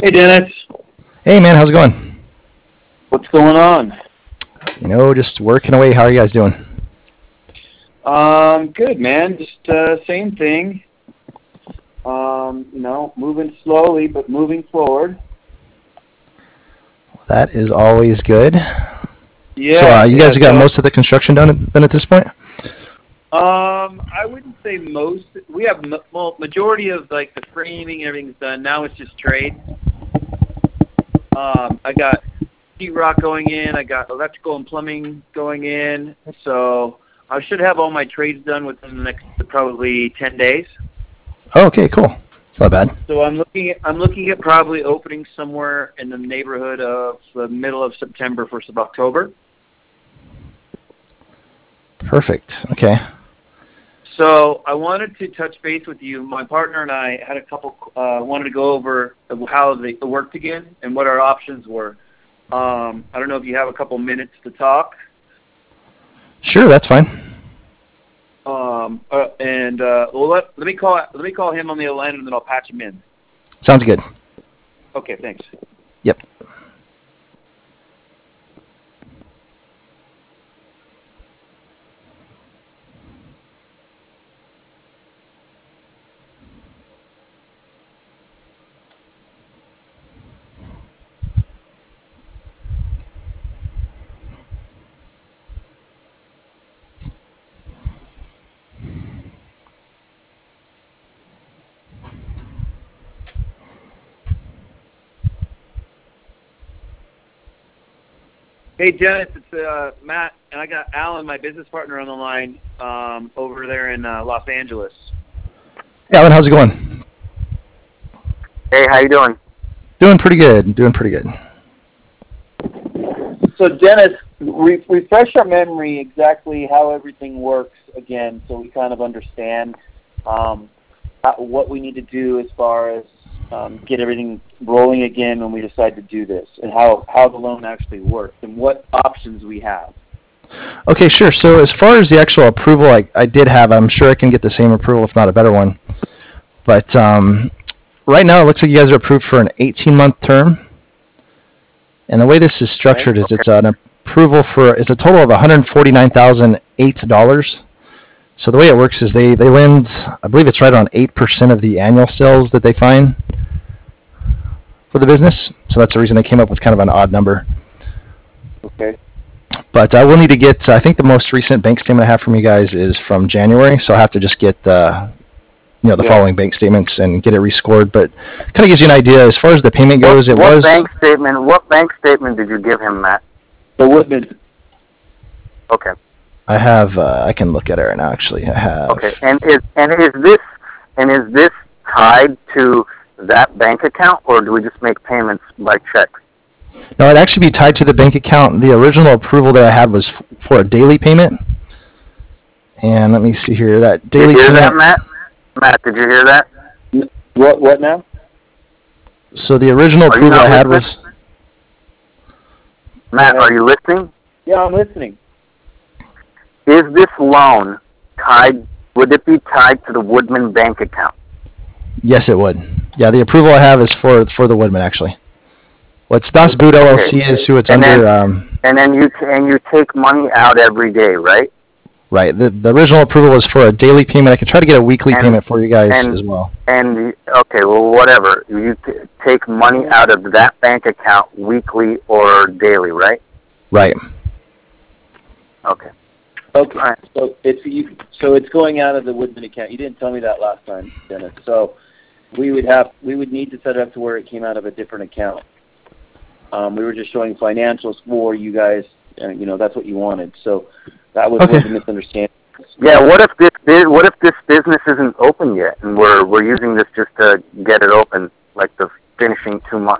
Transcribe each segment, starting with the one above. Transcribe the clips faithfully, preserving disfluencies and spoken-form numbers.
Hey, Dennis. Hey, man, how's it going? What's going on? You know, just working away. How are you guys doing? Um, good, man. Just uh, same thing. Um, you know, moving slowly, but moving forward. That is always good. Yeah. So, uh, you guys yeah, have got so, most of the construction done at, done at this point? Um, I wouldn't say most. We have m- well, majority of like the framing, everything's done. Now it's just trade. Um, I got sheetrock going in. I got electrical and plumbing going in. So I should have all my trades done within the next probably ten days. Oh, okay, cool. It's not bad. So I'm looking at I'm looking at probably opening somewhere in the neighborhood of the middle of September, first of October. Perfect. Okay. So I wanted to touch base with you. My partner and I had a couple uh, wanted to go over how they worked again and what our options were. Um, I don't know if you have a couple minutes to talk. Sure, that's fine. Um, uh, and uh, well, let, let me call let me call him on the other line, and then I'll patch him in. Sounds good. Okay, thanks. Yep. Hey, Dennis, it's uh, Matt, and I got Alan, my business partner, on the line um, over there in uh, Los Angeles. Hey, Alan, how's it going? Hey, how you doing? Doing pretty good. Doing pretty good. So, Dennis, re- refresh our memory exactly how everything works again, so we kind of understand um, how, what we need to do as far as um, get everything rolling again when we decide to do this, and how, how the loan actually works, and what options we have. Okay, sure. So as far as the actual approval I, I did have, I'm sure I can get the same approval, if not a better one. But um, right now it looks like you guys are approved for an eighteen-month term. And the way this is structured Okay. is it's an approval for, it's a total of one hundred forty-nine thousand eight dollars. So the way it works is they, they lend, I believe it's right around eight percent of the annual sales that they find for the business. So that's the reason they came up with kind of an odd number. Okay. But I will need to get, I think the most recent bank statement I have from you guys is from January. So I'll have to just get the, you know, the Yeah. following bank statements and get it rescored. But kind of gives you an idea as far as the payment goes. What, It what was bank statement? What bank statement did you give him, Matt? The Woodman. Okay. I have, uh, I can look at it right now, actually. I have. Okay. And is and is this and is this tied to that bank account, or do we just make payments by check? No, it'd actually be tied to the bank account. The original approval that I had was f- for a daily payment. And let me see here. That daily Did you hear payment. that, Matt? Matt, did you hear that? What, what now? So the original Are you approval not I had listening? was. Matt, Yeah. are you listening? Yeah, I'm listening. Is this loan tied? Would it be tied to the Woodman bank account? Yes, it would. Yeah, the approval I have is for for the Woodman, actually. What's Das Boot L L C Okay. is who it's And under. then- Um, And then you and you take money out every day, right? right. The, the original approval was for a daily payment. I can try to get a weekly And- payment for you guys and- as well. And okay, well, whatever. You t- take money out of that bank account weekly or daily, right? Right. Okay. Okay. All right. So it's you, so it's going out of the Woodman account. You didn't tell me that last time, Dennis. So we would have we would need to set it up to where it came out of a different account. Um, we were just showing financials for you guys, and you know that's what you wanted. So that was Okay. where the misunderstanding. Yeah. What if this bu- What if this business isn't open yet, and we're we're using this just to get it open, like the finishing two months?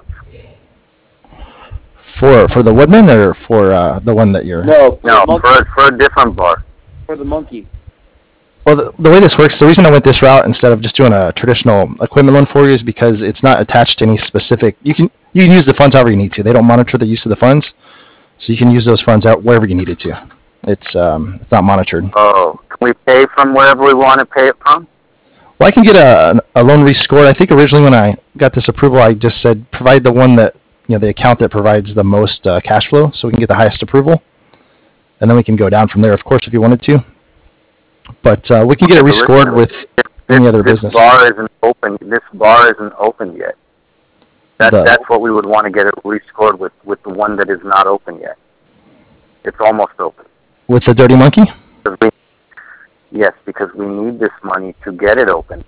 For for the Woodman or for uh, the one that you're. No, for No, the monkey. for for a different bar. For the monkey. Well, the, the way this works, the reason I went this route instead of just doing a traditional equipment loan for you is because it's not attached to any specific. You can you can use the funds however you need to. They don't monitor the use of the funds, so you can use those funds out wherever you need it to. It's um it's not monitored. Oh, can we pay from wherever we want to pay it from? Well, I can get a, a loan rescored. I think originally when I got this approval, I just said provide the one that, you know, the account that provides the most uh, cash flow, so we can get the highest approval, and then we can go down from there, of course, if you wanted to. But uh, we can get it rescored with any other this business. Bar isn't open. This bar isn't open yet. That, The- that's what we would want to get it rescored with, with the one that is not open yet. It's almost open. With the Dirty Monkey? 'Cause we, yes, because we need this money to get it open.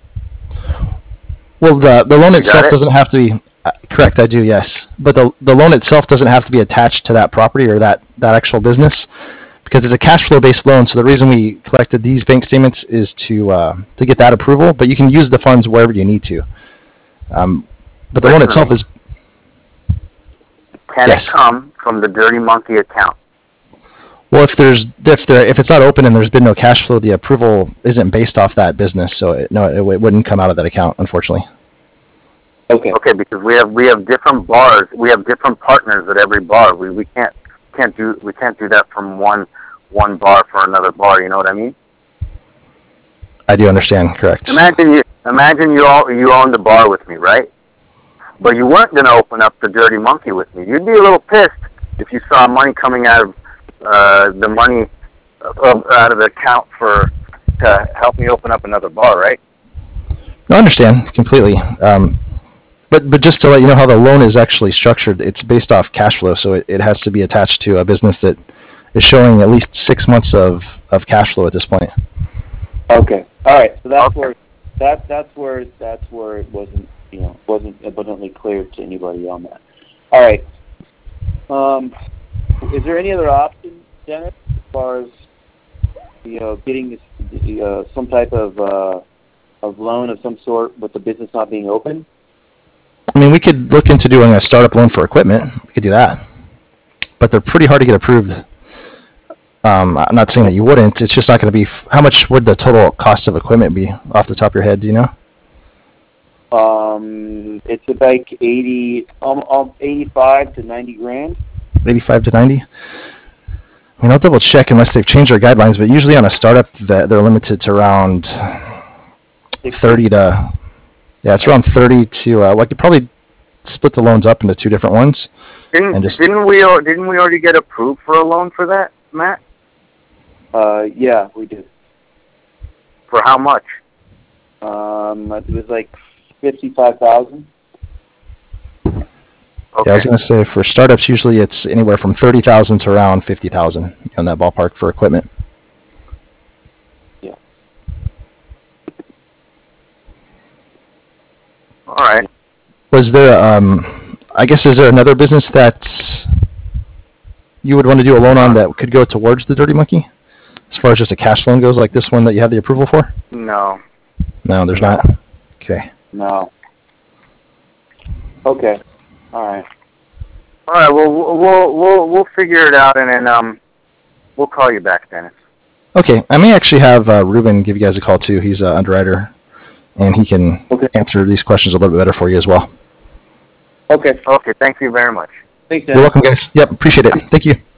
Well, the the loan You itself got it? doesn't have to be uh, correct. I do, yes, but the the loan itself doesn't have to be attached to that property or that that actual business, because it's a cash flow based loan. So the reason we collected these bank statements is to uh, to get that approval. But you can use the funds wherever you need to. Um, but the loan Listen to itself me. is Can Yes. it come from the Dirty Monkey account? well, if there's if there if it's not open and there's been no cash flow, the approval isn't based off that business. So it, no, it, it wouldn't come out of that account, unfortunately. Okay. Okay, because we have we have different bars. We have different partners at every bar. We we can't can't do we can't do that from one one bar for another bar. You know what I mean? I do understand. Correct. Imagine you imagine you all you owned the bar with me, right? But you weren't going to open up the Dirty Monkey with me. You'd be a little pissed if you saw money coming out of uh, the money of, out of the account for to help me open up another bar, right? No, I understand completely. Um, but but just to let you know how the loan is actually structured, it's based off cash flow, so it, it has to be attached to a business that is showing at least six months of, of cash flow at this point. Okay. All right. So that's Okay. where that that's where that's where it wasn't you know wasn't abundantly clear to anybody on that. All right. Um, is there any other option, Dennis, as far as you know getting this, uh, some type of uh, of loan of some sort with the business not being open? I mean, we could look into doing a startup loan for equipment. We could do that, but they're pretty hard to get approved. Um, I'm not saying that you wouldn't. It's just not going to be. F- how much would the total cost of equipment be off the top of your head? Do you know? Um, it's like eighty, um, um, eighty-five to ninety grand. eighty-five to ninety. I mean, I'll double check unless they've changed their guidelines, but usually on a startup, that they're limited to around thirty to. Yeah, it's around thirty to. Uh, like, you probably split the loans up into two different ones. Didn't And just- didn't we al- didn't we already get approved for a loan for that, Matt? Uh, yeah, we did. For how much? Um, it was like fifty-five thousand. Okay. Yeah, I was going to say for startups, usually it's anywhere from thirty thousand to around fifty thousand in that ballpark for equipment. Yeah. All right. Was there, um, I guess, is there another business that you would want to do a loan on that could go towards the Dirty Monkey? As far as just a cash loan goes, like this one that you have the approval for? No. No, there's not. Okay. No. Okay. All right. All right. Well, we'll we'll we'll, we'll figure it out, and then um, we'll call you back, Dennis. Okay, I may actually have uh, Ruben give you guys a call too. He's an underwriter, and he can Okay. answer these questions a little bit better for you as well. Okay. Okay. Thank you very much. Thanks, You're Dennis. welcome, guys. Yep, appreciate it. Thank you.